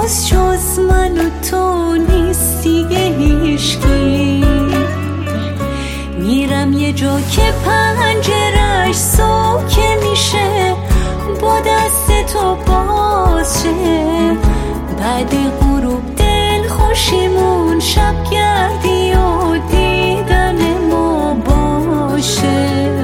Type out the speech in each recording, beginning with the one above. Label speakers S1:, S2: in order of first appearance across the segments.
S1: باز جز من و تو نیست دیگه هیچکی. میرم یه جا که پنجرش سوکه میشه، با دست تو باز شه. بعد غروب دل خوشیمون شب گردی و دیدن ما باشه.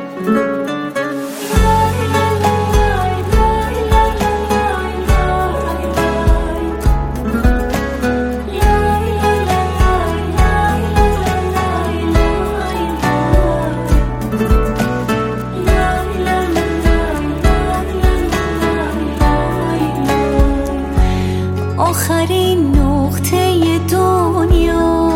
S1: آخرین نقطه دنیا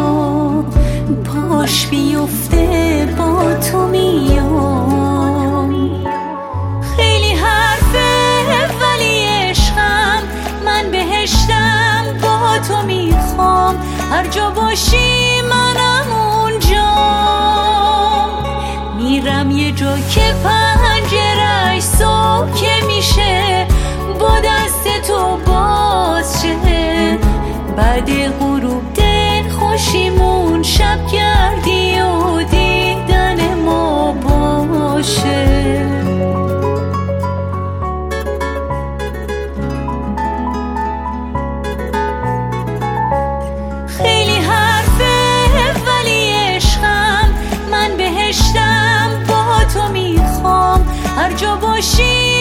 S1: پاش بیفته با تو میام. خیلی حرفه ولی عشقم، من بهشتم با تو میخوام. هر جا باشی منم اونجا. میرم یه جا که پنجرش سوکه میشه، با دست تو باز شه. بعد غروب دل خوشیمون شب گردی و دیدن ما باشه. خیلی حرفه ولی عشقم، من بهشتم با تو میخوام. هر جا باشی